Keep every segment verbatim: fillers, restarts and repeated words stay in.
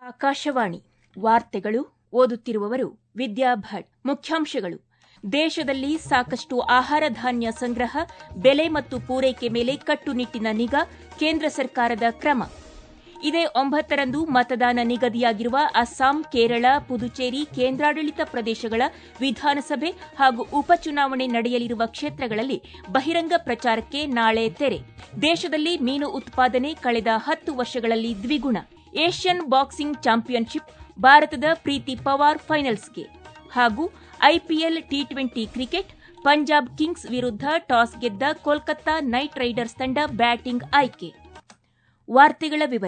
ಆಕಾಶವಾಣಿ ವಾರ್ತೆಗಳು ಓದುತ್ತಿರುವವರು ವಿದ್ಯಾ ಭಟ್. ಮುಖ್ಯಾಂಶಗಳು: ದೇಶದಲ್ಲಿ ಸಾಕಷ್ಟು ಆಹಾರ ಧಾನ್ಯ ಸಂಗ್ರಹ, ಬೆಲೆ ಮತ್ತು ಪೂರೈಕೆ ಮೇಲೆ ಕಟ್ಟುನಿಟ್ಟಿನ ನಿಗಾ, ಕೇಂದ್ರ ಸರ್ಕಾರದ ಕ್ರಮ. ಇದೇ ಒಂಬತ್ತರಂದು ಮತದಾನ ನಿಗದಿಯಾಗಿರುವ ಅಸ್ಸಾಂ, ಕೇರಳ, ಪುದುಚೇರಿ ಕೇಂದ್ರಾಡಳಿತ ಪ್ರದೇಶಗಳ ವಿಧಾನಸಭೆ ಹಾಗೂ ಉಪಚುನಾವಣೆ ನಡೆಯಲಿರುವ ಕ್ಷೇತ್ರಗಳಲ್ಲಿ ಬಹಿರಂಗ ಪ್ರಚಾರಕ್ಕೆ ನಾಳೆ ತೆರೆ. ದೇಶದಲ್ಲಿ ಮೀನು ಉತ್ಪಾದನೆ ಕಳೆದ ಹತ್ತು ವರ್ಷಗಳಲ್ಲಿ ದ್ವಿಗುಣ. ಏಷ್ಯನ್ ಬಾಕ್ಸಿಂಗ್ ಚಾಂಪಿಯನ್ಶಿಪ್, ಭಾರತದ ಪ್ರೀತಿ ಪವಾರ್ ಫೈನಲ್ಸ್ಗೆ. ಹಾಗೂ IPL T twenty cricket, Punjab Kings ವಿರುದ್ಧ ಟಾಸ್ ಗೆದ್ದ ಕೋಲ್ಕತ್ತಾ ನೈಟ್ ರೈಡರ್ಸ್ ತಂಡ ಬ್ಯಾಟಿಂಗ್ ಆಯ್ಕೆ. ವಾರ್ತೆಗಳ ವಿವರ.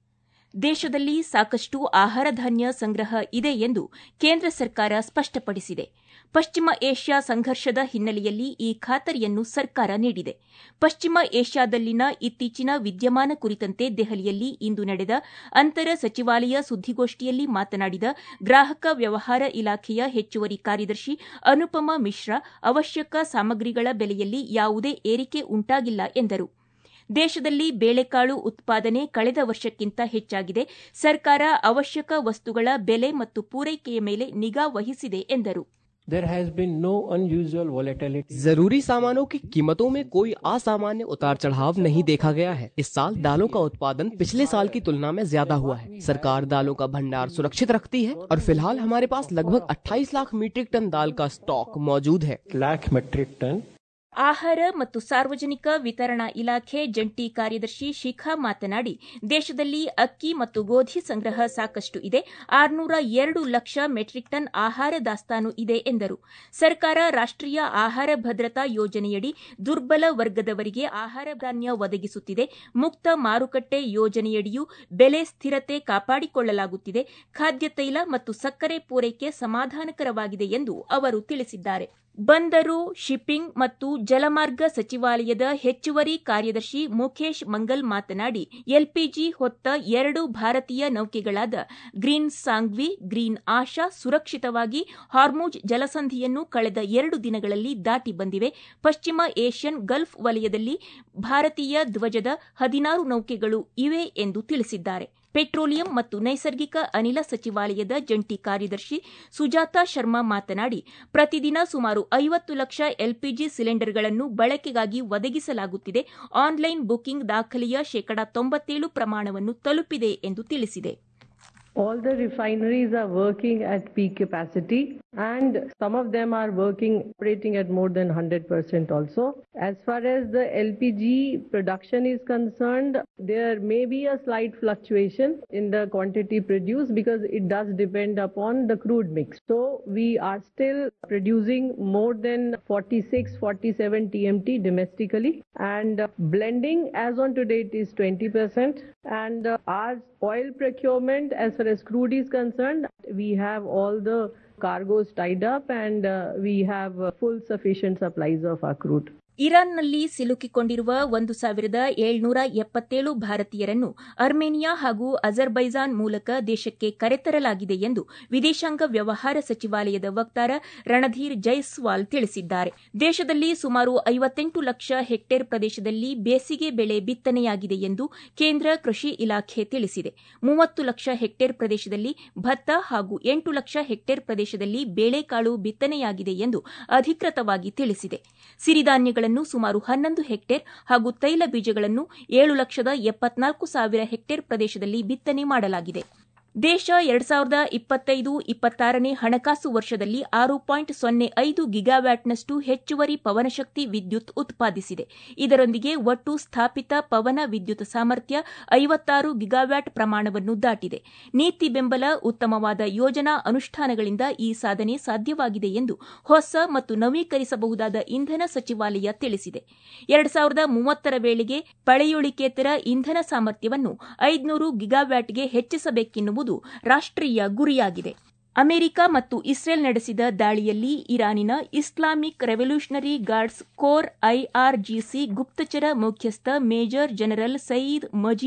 ದೇಶದಲ್ಲಿ ಸಾಕಷ್ಟು ಆಹಾರ ಧಾನ್ಯ ಸಂಗ್ರಹ ಇದೆ ಎಂದು ಕೇಂದ್ರ ಸರ್ಕಾರ ಸ್ಪಷ್ಟಪಡಿಸಿದೆ. ಪಶ್ಚಿಮ ಏಷ್ಯಾ ಸಂಘರ್ಷದ ಹಿನ್ನೆಲೆಯಲ್ಲಿ ಈ ಖಾತರಿಯನ್ನು ಸರ್ಕಾರ ನೀಡಿದೆ. ಪಶ್ಚಿಮ ಏಷ್ಯಾದಲ್ಲಿನ ಇತ್ತೀಚಿನ ವಿದ್ಯಮಾನ ಕುರಿತಂತೆ ದೆಹಲಿಯಲ್ಲಿ ಇಂದು ನಡೆದ ಅಂತರ ಸಚಿವಾಲಯ ಸುದ್ದಿಗೋಷ್ಠಿಯಲ್ಲಿ ಮಾತನಾಡಿದ ಗ್ರಾಹಕ ವ್ಯವಹಾರ ಇಲಾಖೆಯ ಹೆಚ್ಚುವರಿ ಕಾರ್ಯದರ್ಶಿ ಅನುಪಮಾ ಮಿಶ್ರಾ, ಅವಶ್ಯಕ ಸಾಮಗ್ರಿಗಳ ಬೆಲೆಯಲ್ಲಿ ಯಾವುದೇ ಏರಿಕೆ ಉಂಟಾಗಿಲ್ಲ ಎಂದರು. ದೇಶದಲ್ಲಿ ಬೇಳೆಕಾಳು ಉತ್ಪಾದನೆ ಕಳೆದ ವರ್ಷಕ್ಕಿಂತ ಹೆಚ್ಚಾಗಿದೆ. ಸರ್ಕಾರ ಅವಶ್ಯಕ ವಸ್ತುಗಳ ಬೆಲೆ ಮತ್ತು ಪೂರೈಕೆಯ ಮೇಲೆ ನಿಗಾ ವಹಿಸಿದೆ ಎಂದರು. There has been no unusual volatility. जरूरी सामानों की कीमतों में कोई असामान्य उतार चढ़ाव नहीं देखा गया है. इस साल दालों का उत्पादन पिछले साल की तुलना में ज्यादा हुआ है. सरकार दालों का भंडार सुरक्षित रखती है और फिलहाल हमारे पास लगभग अट्ठाईस लाख मीट्रिक टन दाल का स्टॉक मौजूद है. Lakh metric ton. ಆಹಾರ ಮತ್ತು ಸಾರ್ವಜನಿಕ ವಿತರಣಾ ಇಲಾಖೆ ಜಂಟಿ ಕಾರ್ಯದರ್ಶಿ ಶಿಖಾ ಮಾತನಾಡಿ, ದೇಶದಲ್ಲಿ ಅಕ್ಕಿ ಮತ್ತು ಗೋಧಿ ಸಂಗ್ರಹ ಸಾಕಷ್ಟು ಇದೆ. ಆರುನೂರ ಎರಡು ಲಕ್ಷ ಮೆಟ್ರಿಕ್ ಟನ್ ಆಹಾರ ದಾಸ್ತಾನು ಇದೆ ಎಂದರು. ಸರ್ಕಾರ ರಾಷ್ಟೀಯ ಆಹಾರ ಭದ್ರತಾ ಯೋಜನೆಯಡಿ ದುರ್ಬಲ ವರ್ಗದವರಿಗೆ ಆಹಾರ ಧಾನ್ಯ ಒದಗಿಸುತ್ತಿದೆ. ಮುಕ್ತ ಮಾರುಕಟ್ಟೆ ಯೋಜನೆಯಡಿಯೂ ಬೆಲೆ ಸ್ಥಿರತೆ ಕಾಪಾಡಿಕೊಳ್ಳಲಾಗುತ್ತಿದೆ. ಖಾದ್ಯ ತೈಲ ಮತ್ತು ಸಕ್ಕರೆ ಪೂರೈಕೆ ಸಮಾಧಾನಕರವಾಗಿದೆ ಎಂದು ಅವರು ತಿಳಿಸಿದ್ದಾರೆ. ಬಂದರು, ಶಿಪ್ಪಿಂಗ್ ಮತ್ತು ಜಲಮಾರ್ಗ ಸಚಿವಾಲಯದ ಹೆಚ್ಚುವರಿ ಕಾರ್ಯದರ್ಶಿ ಮುಖೇಶ್ ಮಂಗಲ್ ಮಾತನಾಡಿ, ಎಲ್ಪಿಜಿ ಹೊತ್ತ ಎರಡು ಭಾರತೀಯ ನೌಕೆಗಳಾದ ಗ್ರೀನ್ ಸಾಂಗ್ವಿ, ಗ್ರೀನ್ ಆಶಾ ಸುರಕ್ಷಿತವಾಗಿ ಹಾರ್ಮುಜ್ ಜಲಸಂಧಿಯನ್ನು ಕಳೆದ ಎರಡು ದಿನಗಳಲ್ಲಿ ದಾಟಿ ಬಂದಿವೆ. ಪಶ್ಚಿಮ ಏಷ್ಯನ್ ಗಲ್ಫ್ ವಲಯದಲ್ಲಿ ಭಾರತೀಯ ಧ್ವಜದ ಹದಿನಾರು ನೌಕೆಗಳು ಇವೆ ಎಂದು ತಿಳಿಸಿದ್ದಾರೆ. ಪೆಟ್ರೋಲಿಯಂ ಮತ್ತು ನೈಸರ್ಗಿಕ ಅನಿಲ ಸಚಿವಾಲಯದ ಜಂಟಿ ಕಾರ್ಯದರ್ಶಿ ಸುಜಾತಾ ಶರ್ಮಾ ಮಾತನಾಡಿ, ಪ್ರತಿದಿನ ಸುಮಾರು ಐವತ್ತು ಲಕ್ಷ ಎಲ್ಪಿಜಿ ಸಿಲಿಂಡರ್ಗಳನ್ನು ಬಳಕೆಗಾಗಿ ಒದಗಿಸಲಾಗುತ್ತಿದೆ. ಆನ್ಲೈನ್ ಬುಕಿಂಗ್ ದಾಖಲೆಯ ಶೇಕಡಾ ತೊಂಬತ್ತೇಳು ಪ್ರಮಾಣವನ್ನು ತಲುಪಿದೆ ಎಂದು ತಿಳಿಸಿದೆ. All the refineries are working at peak capacity and some of them are working, operating at more than one hundred percent also. As far as the L P G production is concerned, there may be a slight fluctuation in the quantity produced because it does depend upon the crude mix. So we are still producing more than forty-six, forty-seven T M T domestically, and uh, blending as on to date is twenty percent, and uh, our oil procurement as far as crude is concerned, we have all the cargoes tied up and uh, we have uh, full sufficient supplies of our crude. ಇರಾನ್ನಲ್ಲಿ ಸಿಲುಕಿಕೊಂಡಿರುವ ಒಂದು ಸಾವಿರದ ಏಳ್ನೂರ ಎಪ್ಪತ್ತೇಳು ಭಾರತೀಯರನ್ನು Armenia ಹಾಗೂ Azerbaijan ಮೂಲಕ ದೇಶಕ್ಕೆ ಕರೆತರಲಾಗಿದೆ ಎಂದು ವಿದೇಶಾಂಗ ವ್ಯವಹಾರ ಸಚಿವಾಲಯದ ವಕ್ತಾರ ರಣಧೀರ್ ಜೈಸ್ವಾಲ್ ತಿಳಿಸಿದ್ದಾರೆ. ದೇಶದಲ್ಲಿ ಸುಮಾರು ಐವತ್ತೆಂಟು ಲಕ್ಷ ಹೆಕ್ಟೇರ್ ಪ್ರದೇಶದಲ್ಲಿ ಬೇಸಿಗೆ ಬೆಳೆ ಬಿತ್ತನೆಯಾಗಿದೆ ಎಂದು ಕೇಂದ್ರ ಕೃಷಿ ಇಲಾಖೆ ತಿಳಿಸಿದೆ. ಮೂವತ್ತು ಲಕ್ಷ ಹೆಕ್ಟೇರ್ ಪ್ರದೇಶದಲ್ಲಿ ಭತ್ತ ಹಾಗೂ ಎಂಟು ಲಕ್ಷ ಹೆಕ್ಟೇರ್ ಪ್ರದೇಶದಲ್ಲಿ ಬೇಳೆಕಾಳು ಬಿತ್ತನೆಯಾಗಿದೆ ಎಂದು ಅಧಿಕೃತವಾಗಿ ತಿಳಿಸಿದೆ. ಸಿರಿಧಾನ್ಯಗಳ ಸುಮಾರು ಹನ್ನೊಂದು ಹೆಕ್ಟೇರ್ ಹಾಗೂ ತೈಲ ಬೀಜಗಳನ್ನು ಏಳು ಲಕ್ಷದ ಎಪ್ಪತ್ನಾಲ್ಕು ಸಾವಿರ ಹೆಕ್ಟೇರ್ ಪ್ರದೇಶದಲ್ಲಿ ಬಿತ್ತನೆ ಮಾಡಲಾಗಿದೆ. ದೇಶ ಎರಡ್ ಸಾವಿರದ ಇಪ್ಪತ್ತೈದು ಇಪ್ಪತ್ತಾರನೇ ಹಣಕಾಸು ವರ್ಷದಲ್ಲಿ ಆರು ಪಾಯಿಂಟ್ ಸೊನ್ನೆ ಐದು ಗಿಗಾವ್ಯಾಟ್ನಷ್ಟು ಹೆಚ್ಚುವರಿ ಪವನಶಕ್ತಿ ವಿದ್ಯುತ್ ಉತ್ಪಾದಿಸಿದೆ. ಇದರೊಂದಿಗೆ ಒಟ್ಟು ಸ್ಥಾಪಿತ ಪವನ ವಿದ್ಯುತ್ ಸಾಮರ್ಥ್ಯ ಐವತ್ತಾರು ಗಿಗಾವ್ಯಾಟ್ ಪ್ರಮಾಣವನ್ನು ದಾಟಿದೆ. ನೀತಿ ಬೆಂಬಲ, ಉತ್ತಮವಾದ ಯೋಜನಾ ಅನುಷ್ಠಾನಗಳಿಂದ ಈ ಸಾಧನೆ ಸಾಧ್ಯವಾಗಿದೆ ಎಂದು ಹೊಸ ಮತ್ತು ನವೀಕರಿಸಬಹುದಾದ ಇಂಧನ ಸಚಿವಾಲಯ ತಿಳಿಸಿದೆ. ಎರಡ್ ಸಾವಿರದ ಮೂವತ್ತರ ವೇಳೆಗೆ ಪಳೆಯುಳಿಕೇತರ ಇಂಧನ ಸಾಮರ್ಥ್ಯವನ್ನು ಐದುನೂರು ಗಿಗಾವ್ಯಾಟ್ಗೆ ಹೆಚ್ಚಿಸಬೇಕೆನ್ನುವುದು ರಾಷ್ಟ್ರೀಯ ಗುರಿಯಾಗಿದೆ. ಅಮೆರಿಕ ಮತ್ತು ಇಸ್ರೇಲ್ ನಡೆಸಿದ ದಾಳಿಯಲ್ಲಿ ಇರಾನಿನ Islamic Revolutionary Guards Corps IRGC ಗುಪ್ತಚರ ಮುಖ್ಯಸ್ಥ Major General Saeed Majid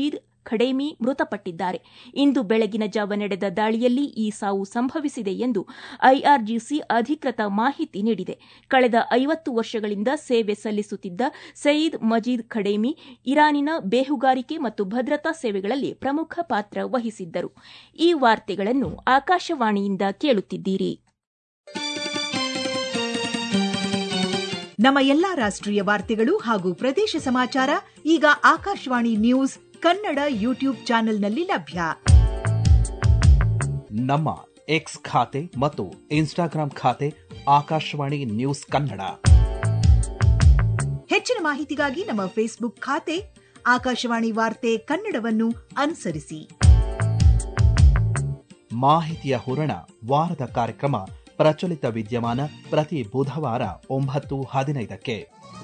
Khademi ಮೃತಪಟ್ಟಿದ್ದಾರೆ. ಇಂದು ಬೆಳಗಿನ ಜಾವ ನಡೆದ ದಾಳಿಯಲ್ಲಿ ಈ ಸಾವು ಸಂಭವಿಸಿದೆ ಎಂದು ಐಆರ್ಜಿಸಿ ಅಧಿಕೃತ ಮಾಹಿತಿ ನೀಡಿದೆ. ಕಳೆದ ಐವತ್ತು ವರ್ಷಗಳಿಂದ ಸೇವೆ ಸಲ್ಲಿಸುತ್ತಿದ್ದ ಸಯೀದ್ ಮಜೀದ್ ಖಡೇಮಿ ಇರಾನಿನ ಬೇಹುಗಾರಿಕೆ ಮತ್ತು ಭದ್ರತಾ ಸೇವೆಗಳಲ್ಲಿ ಪ್ರಮುಖ ಪಾತ್ರ ವಹಿಸಿದ್ದರು. ಈ ವಾರ್ತೆಗಳನ್ನು ಆಕಾಶವಾಣಿಯಿಂದ ಕೇಳುತ್ತಿದ್ದೀರಿ. ನಮ್ಮ ಎಲ್ಲಾ ರಾಷ್ಟ್ರೀಯ ವಾರ್ತೆಗಳು ಹಾಗೂ ಪ್ರದೇಶ ಸಮಾಚಾರ ಈಗ ಆಕಾಶವಾಣಿ ನ್ಯೂಸ್ ಕನ್ನಡ ಯೂಟ್ಯೂಬ್ ಚಾನೆಲ್ನಲ್ಲಿ ಲಭ್ಯ. ನಮ್ಮ ಎಕ್ಸ್ ಖಾತೆ ಮತ್ತು ಇನ್ಸ್ಟಾಗ್ರಾಂ ಖಾತೆ ಆಕಾಶವಾಣಿ ನ್ಯೂಸ್ ಕನ್ನಡ. ಹೆಚ್ಚಿನ ಮಾಹಿತಿಗಾಗಿ ನಮ್ಮ ಫೇಸ್ಬುಕ್ ಖಾತೆ ಆಕಾಶವಾಣಿ ವಾರ್ತೆ ಕನ್ನಡವನ್ನು ಅನುಸರಿಸಿ. ಮಾಹಿತಿಯ ಹೂರಣ ವಾರದ ಕಾರ್ಯಕ್ರಮ ಪ್ರಚಲಿತ ವಿದ್ಯಮಾನ ಪ್ರತಿ ಬುಧವಾರ ಒಂಬತ್ತು ಹದಿನೈದಕ್ಕೆ.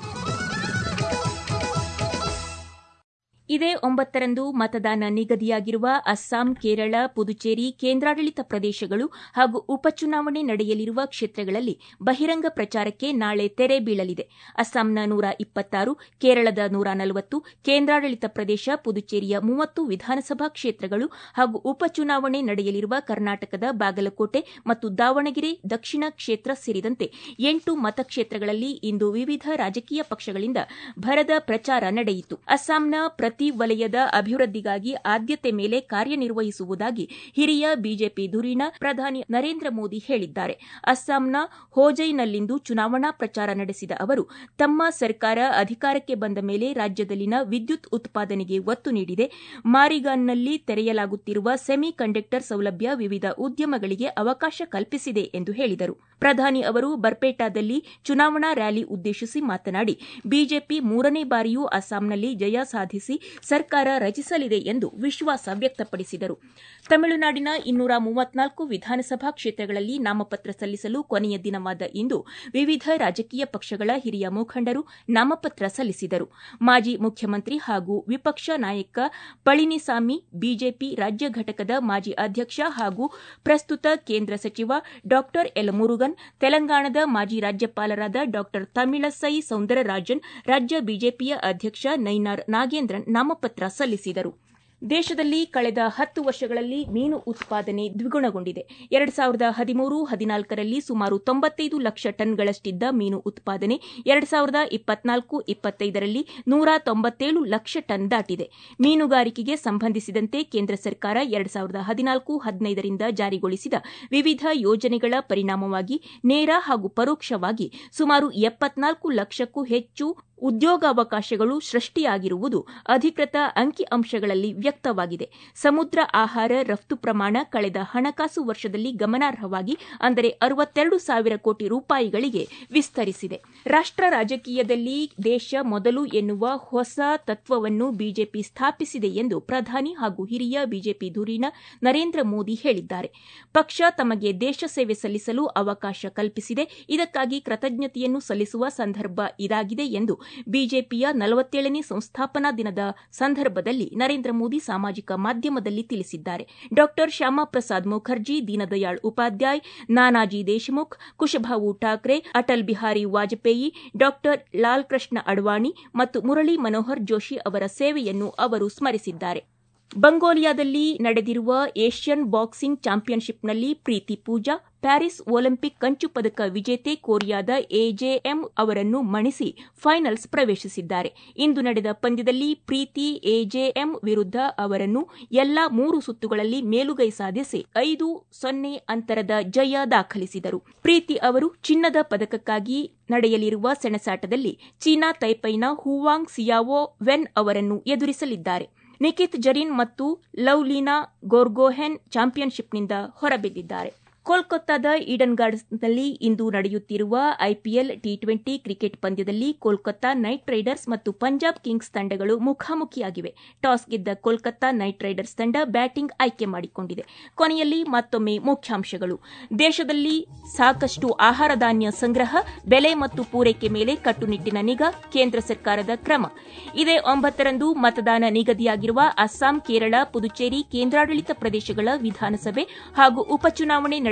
ಇದೇ ಒಂಬತ್ತರಂದು ಮತದಾನ ನಿಗದಿಯಾಗಿರುವ ಅಸ್ಸಾಂ, ಕೇರಳ, ಪುದುಚೇರಿ ಕೇಂದ್ರಾಡಳಿತ ಪ್ರದೇಶಗಳು ಹಾಗೂ ಉಪಚುನಾವಣೆ ನಡೆಯಲಿರುವ ಕ್ಷೇತ್ರಗಳಲ್ಲಿ ಬಹಿರಂಗ ಪ್ರಚಾರಕ್ಕೆ ನಾಳೆ ತೆರೆ ಬೀಳಲಿದೆ. ಅಸ್ಸಾಂನ ನೂರ ಇಪ್ಪತ್ತಾರು, ಕೇರಳದ ನೂರ ನಲವತ್ತು, ಕೇಂದ್ರಾಡಳಿತ ಪ್ರದೇಶ ಪುದುಚೇರಿಯ ಮೂವತ್ತು ವಿಧಾನಸಭಾ ಕ್ಷೇತ್ರಗಳು ಹಾಗೂ ಉಪಚುನಾವಣೆ ನಡೆಯಲಿರುವ ಕರ್ನಾಟಕದ ಬಾಗಲಕೋಟೆ ಮತ್ತು ದಾವಣಗೆರೆ ದಕ್ಷಿಣ ಕ್ಷೇತ್ರ ಸೇರಿದಂತೆ ಎಂಟು ಮತಕ್ಷೇತ್ರಗಳಲ್ಲಿ ಇಂದು ವಿವಿಧ ರಾಜಕೀಯ ಪಕ್ಷಗಳಿಂದ ಭರದ ಪ್ರಚಾರ ನಡೆಯಿತು. ಅಸ್ಸಾಂನ ಪ್ರತಿ ವಲಯದ ಅಭಿವೃದ್ಧಿಗಾಗಿ ಆದ್ಯತೆ ಮೇಲೆ ಕಾರ್ಯನಿರ್ವಹಿಸುವುದಾಗಿ ಹಿರಿಯ ಬಿಜೆಪಿ ಧುರೀಣ ಪ್ರಧಾನಿ ನರೇಂದ್ರ ಮೋದಿ ಹೇಳಿದ್ದಾರೆ. ಅಸ್ಸಾಂನ ಹೋಜೈನಲ್ಲಿಂದು ಚುನಾವಣಾ ಪ್ರಚಾರ ನಡೆಸಿದ ಅವರು, ತಮ್ಮ ಸರ್ಕಾರ ಅಧಿಕಾರಕ್ಕೆ ಬಂದ ಮೇಲೆ ರಾಜ್ಯದಲ್ಲಿನ ವಿದ್ಯುತ್ ಉತ್ಪಾದನೆಗೆ ಒತ್ತು ನೀಡಿದೆ. ಮಾರಿಗಾನ್ನಲ್ಲಿ ತೆರೆಯಲಾಗುತ್ತಿರುವ ಸೆಮಿ ಕಂಡಕ್ಟರ್ ಸೌಲಭ್ಯ ವಿವಿಧ ಉದ್ಯಮಗಳಿಗೆ ಅವಕಾಶ ಕಲ್ಪಿಸಿದೆ ಎಂದು ಹೇಳಿದರು. ಪ್ರಧಾನಿ ಅವರು ಬರ್ಪೇಟಾದಲ್ಲಿ ಚುನಾವಣಾ ರ್ಯಾಲಿ ಉದ್ದೇಶಿಸಿ ಮಾತನಾಡಿ, ಬಿಜೆಪಿ ಮೂರನೇ ಬಾರಿಯೂ ಅಸ್ಸಾಂನಲ್ಲಿ ಜಯ ಸಾಧಿಸಿ ಸರ್ಕಾರ ರಚಿಸಲಿದೆ ಎಂದು ವಿಶ್ವಾಸ ವ್ಯಕ್ತಪಡಿಸಿದರು. ತಮಿಳುನಾಡಿನ ಇನ್ನೂರ ಮೂವತ್ನಾಲ್ಕು ವಿಧಾನಸಭಾ ಕ್ಷೇತ್ರಗಳಲ್ಲಿ ನಾಮಪತ್ರ ಸಲ್ಲಿಸಲು ಕೊನೆಯ ದಿನವಾದ ಇಂದು ವಿವಿಧ ರಾಜಕೀಯ ಪಕ್ಷಗಳ ಹಿರಿಯ ಮುಖಂಡರು ನಾಮಪತ್ರ ಸಲ್ಲಿಸಿದರು. ಮಾಜಿ ಮುಖ್ಯಮಂತ್ರಿ ಹಾಗೂ ವಿಪಕ್ಷ ನಾಯಕ ಪಳನಿಸಾಮಿ, ಬಿಜೆಪಿ ರಾಜ್ಯ ಘಟಕದ ಮಾಜಿ ಅಧ್ಯಕ್ಷ ಹಾಗೂ ಪ್ರಸ್ತುತ ಕೇಂದ್ರ ಸಚಿವ ಡಾ ಎಲ್ ಮುರುಗನ್, ತೆಲಂಗಾಣದ ಮಾಜಿ ರಾಜ್ಯಪಾಲರಾದ ಡಾ ತಮಿಳಸೈ ಸೌಂದರರಾಜನ್, ರಾಜ್ಯ ಬಿಜೆಪಿಯ ಅಧ್ಯಕ್ಷ ನೈನಾರ್ ನಾಗೇಂದ್ರನ್ ನಾಮಪತ್ರ ಸಲ್ಲಿಸಿದರು. ದೇಶದಲ್ಲಿ ಕಳೆದ ಹತ್ತು ವರ್ಷಗಳಲ್ಲಿ ಮೀನು ಉತ್ಪಾದನೆ ದ್ವಿಗುಣಗೊಂಡಿದೆ. ಎರಡು ಸಾವಿರದ ಹದಿಮೂರು ಹದಿನಾಲ್ಕರಲ್ಲಿ ಸುಮಾರು ತೊಂಬತ್ತೈದು ಲಕ್ಷ ಟನ್ಗಳಷ್ಟಿದ್ದ ಮೀನು ಉತ್ಪಾದನೆ ಎರಡು ಸಾವಿರದ ಇಪ್ಪತ್ನಾಲ್ಕು ಇಪ್ಪತ್ತೈದರಲ್ಲಿ ನೂರ ತೊಂಬತ್ತೇಳು ಲಕ್ಷ ಟನ್ ದಾಟಿದೆ. ಮೀನುಗಾರಿಕೆಗೆ ಸಂಬಂಧಿಸಿದಂತೆ ಕೇಂದ್ರ ಸರ್ಕಾರ ಎರಡು ಸಾವಿರದ ಹದಿನಾಲ್ಕು ಹದಿನೈದರಿಂದ ಜಾರಿಗೊಳಿಸಿದ ವಿವಿಧ ಯೋಜನೆಗಳ ಪರಿಣಾಮವಾಗಿ ನೇರ ಹಾಗೂ ಪರೋಕ್ಷವಾಗಿ ಸುಮಾರು ಎಪ್ಪತ್ನಾಲ್ಕು ಲಕ್ಷಕ್ಕೂ ಹೆಚ್ಚು ಉದ್ಯೋಗಾವಕಾಶಗಳು ಸೃಷ್ಟಿಯಾಗಿರುವುದು ಅಧಿಕೃತ ಅಂಕಿಅಂಶಗಳಲ್ಲಿ ವ್ಯಕ್ತವಾಗಿದೆ. ಸಮುದ್ರ ಆಹಾರ ರಫ್ತು ಪ್ರಮಾಣ ಕಳೆದ ಹಣಕಾಸು ವರ್ಷದಲ್ಲಿ ಗಮನಾರ್ಹವಾಗಿ ಅಂದರೆ ಅರವತ್ತೆರಡು ಸಾವಿರ ಕೋಟಿ ರೂಪಾಯಿಗಳಿಗೆ ವಿಸ್ತರಿಸಿದೆ. ರಾಷ್ಟ್ರ ರಾಜಕೀಯದಲ್ಲಿ ದೇಶ ಮೊದಲು ಎನ್ನುವ ಹೊಸ ತತ್ವವನ್ನು ಬಿಜೆಪಿ ಸ್ಥಾಪಿಸಿದೆ ಎಂದು ಪ್ರಧಾನಿ ಹಾಗೂ ಹಿರಿಯ ಬಿಜೆಪಿ ಧುರೀಣ ನರೇಂದ್ರ ಮೋದಿ ಹೇಳಿದ್ದಾರೆ. ಪಕ್ಷ ತಮಗೆ ದೇಶ ಸೇವೆ ಸಲ್ಲಿಸಲು ಅವಕಾಶ ಕಲ್ಪಿಸಿದೆ. ಇದಕ್ಕಾಗಿ ಕೃತಜ್ಞತೆಯನ್ನು ಸಲ್ಲಿಸುವ ಸಂದರ್ಭ ಇದಾಗಿದೆ ಎಂದು ಬಿಜೆಪಿಯ ನಲವತ್ತೇಳನೇ ಸಂಸ್ಥಾಪನಾ ದಿನದ ಸಂದರ್ಭದಲ್ಲಿ ನರೇಂದ್ರ ಮೋದಿ ಸಾಮಾಜಿಕ ಮಾಧ್ಯಮದಲ್ಲಿ ತಿಳಿಸಿದ್ದಾರೆ. ಡಾ ಶ್ಯಾಮಾ ಪ್ರಸಾದ್ ಮುಖರ್ಜಿ, ದೀನದಯಾಳ್ ಉಪಾಧ್ಯಾಯ್, ನಾನಾಜಿ ದೇಶಮುಖ್, ಕುಶಭಾವು ಠಾಕ್ರೆ, ಅಟಲ್ ಬಿಹಾರಿ ವಾಜಪೇಯಿ, ಡಾ ಲಾಲ್ ಕೃಷ್ಣ ಅಡ್ವಾಣಿ ಮತ್ತು ಮುರಳಿ ಮನೋಹರ್ ಜೋಶಿ ಅವರ ಸೇವೆಯನ್ನು ಅವರು ಸ್ಮರಿಸಿದ್ದಾರೆ. ಮಂಗೋಲಿಯಾದಲ್ಲಿ ನಡೆದಿರುವ ಏಷ್ಯನ್ ಬಾಕ್ಸಿಂಗ್ ಚಾಂಪಿಯನ್ಶಿಪ್ನಲ್ಲಿ ಪ್ರೀತಿ ಪೂಜಾ ಪ್ಯಾರಿಸ್ ಒಲಿಂಪಿಕ್ ಕಂಚು ಪದಕ ವಿಜೇತೆ ಕೊರಿಯಾದ ಎಜೆಎಂ ಅವರನ್ನು ಮಣಿಸಿ ಫೈನಲ್ಸ್ ಪ್ರವೇಶಿಸಿದ್ದಾರೆ. ಇಂದು ನಡೆದ ಪಂದ್ಯದಲ್ಲಿ ಪ್ರೀತಿ ಎಜೆಎಂ ವಿರುದ್ಧ ಅವರನ್ನು ಎಲ್ಲಾ ಮೂರು ಸುತ್ತುಗಳಲ್ಲಿ ಮೇಲುಗೈ ಸಾಧಿಸಿ ಐದು ಸೊನ್ನೆ ಅಂತರದ ಜಯ ದಾಖಲಿಸಿದರು. ಪ್ರೀತಿ ಅವರು ಚಿನ್ನದ ಪದಕಕ್ಕಾಗಿ ನಡೆಯಲಿರುವ ಸೆಣಸಾಟದಲ್ಲಿ ಚೀನಾ ತೈಪೈನ ಹುವಾಂಗ್ ಸಿಯಾವೋ ವೆನ್ ಅವರನ್ನು ಎದುರಿಸಲಿದ್ದಾರೆ. ನಿಖಿತ್ ಜರೀನ್ ಮತ್ತು ಲವ್ಲಿನಾ ಗೋರ್ಗೊಹೆನ್ ಚಾಂಪಿಯನ್ಶಿಪ್ನಿಂದ ಹೊರಬಿದ್ದಿದ್ದಾರೆ. ಕೋಲ್ಕತ್ತಾದ ಈಡನ್ ಗಾರ್ಡನ್ಸ್ನಲ್ಲಿ ಇಂದು ನಡೆಯುತ್ತಿರುವ ಐಪಿಎಲ್ ಟಿ ಟ್ವೆಂಟಿ ಕ್ರಿಕೆಟ್ ಪಂದ್ಯದಲ್ಲಿ ಕೋಲ್ಕತ್ತಾ ನೈಟ್ ರೈಡರ್ಸ್ ಮತ್ತು ಪಂಜಾಬ್ ಕಿಂಗ್ಸ್ ತಂಡಗಳು ಮುಖಾಮುಖಿಯಾಗಿವೆ. ಟಾಸ್ ಗೆದ್ದ ಕೋಲ್ಕತ್ತಾ ನೈಟ್ ರೈಡರ್ಸ್ ತಂಡ ಬ್ಯಾಟಿಂಗ್ ಆಯ್ಕೆ ಮಾಡಿಕೊಂಡಿದೆ. ಕೊನೆಯಲ್ಲಿ ಮತ್ತೊಮ್ಮೆ ಮುಖ್ಯಾಂಶಗಳು. ದೇಶದಲ್ಲಿ ಸಾಕಷ್ಟು ಆಹಾರ ಧಾನ್ಯ ಸಂಗ್ರಹ, ಬೆಲೆ ಮತ್ತು ಪೂರೈಕೆ ಮೇಲೆ ಕಟ್ಟುನಿಟ್ಟಿನ ನಿಗಾ, ಕೇಂದ್ರ ಸರ್ಕಾರದ ಕ್ರಮ. ಇದೇ ಒಂಬತ್ತರಂದು ಮತದಾನ ನಿಗದಿಯಾಗಿರುವ ಅಸ್ಸಾಂ, ಕೇರಳ, ಪುದುಚೇರಿ ಕೇಂದ್ರಾಡಳಿತ ಪ್ರದೇಶಗಳ ವಿಧಾನಸಭೆ ಹಾಗೂ ಉಪಚುನಾವಣೆ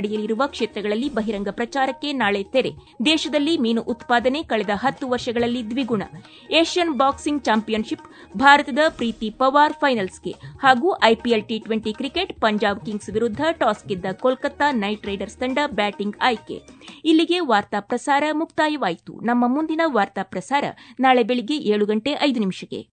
ನಡೆಯಲಿರುವ ಕ್ಷೇತ್ರಗಳಲ್ಲಿ ಬಹಿರಂಗ ಪ್ರಚಾರಕ್ಕೆ ನಾಳೆ ತೆರೆ. ದೇಶದಲ್ಲಿ ಮೀನು ಉತ್ಪಾದನೆ ಕಳೆದ ಹತ್ತು ವರ್ಷಗಳಲ್ಲಿ ದ್ವಿಗುಣ. ಏಷ್ಯನ್ ಬಾಕ್ಸಿಂಗ್ ಚಾಂಪಿಯನ್ಶಿಪ್ ಭಾರತದ ಪ್ರೀತಿ ಪವಾರ್ ಫೈನಲ್ಸ್ಗೆ. ಹಾಗೂ IPL T twenty cricket Punjab Kings ವಿರುದ್ಧ ಟಾಸ್ ಗೆದ್ದ ಕೋಲ್ಕತಾ ನೈಟ್ ರೈಡರ್ಸ್ ತಂಡ ಬ್ಯಾಟಿಂಗ್ ಆಯ್ಕೆ. ಇಲ್ಲಿಗೆ ವಾರ್ತಾ ಪ್ರಸಾರ ಮುಕ್ತಾಯವಾಯಿತು. ನಮ್ಮ ಮುಂದಿನ ವಾರ್ತಾ ಪ್ರಸಾರ ನಾಳೆ ಬೆಳಿಗ್ಗೆ ಏಳು ಗಂಟೆ ಐದು ನಿಮಿಷಕ್ಕೆ.